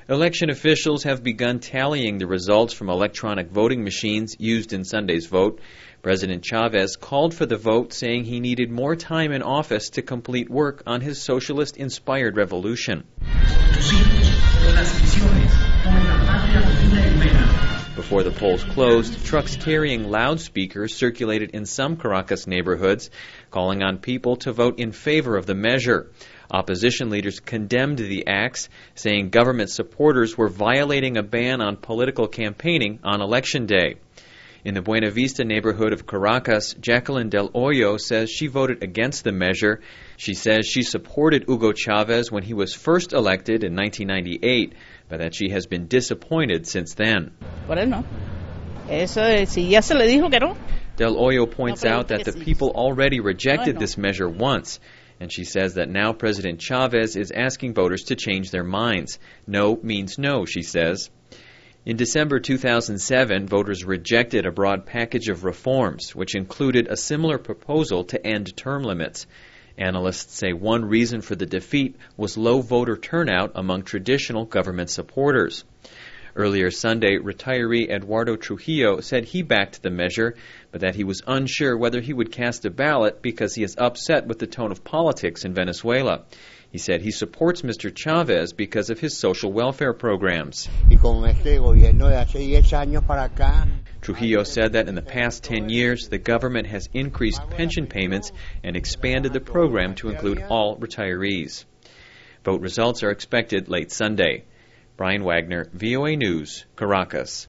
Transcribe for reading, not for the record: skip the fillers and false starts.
Election officials have begun tallying the results from electronic voting machines used in Sunday's vote. President Chavez called for the vote, saying he needed more time in office to complete work on his socialist-inspired revolution. Before the polls closed, trucks carrying loudspeakers circulated in some Caracas neighborhoods, calling on people to vote in favor of the measure. Opposition leaders condemned the acts, saying government supporters were violating a ban on political campaigning on Election Day. In the Buena Vista neighborhood of Caracas, Jacqueline Del Hoyo says she voted against the measure. She says she supported Hugo Chavez when he was first elected in 1998, but that she has been disappointed since then. Del Hoyo points out that the people already rejected this measure once, and she says that now President Chavez is asking voters to change their minds. No means no, she says. In December 2007, voters rejected a broad package of reforms, which included a similar proposal to end term limits. Analysts say one reason for the defeat was low voter turnout among traditional government supporters. Earlier Sunday, retiree Eduardo Trujillo said he backed the measure, but that he was unsure whether he would cast a ballot because he is upset with the tone of politics in Venezuela. He said he supports Mr. Chavez because of his social welfare programs. Trujillo said that in the past 10 years, the government has increased pension payments and expanded the program to include all retirees. Vote results are expected late Sunday. Brian Wagner, VOA News, Caracas.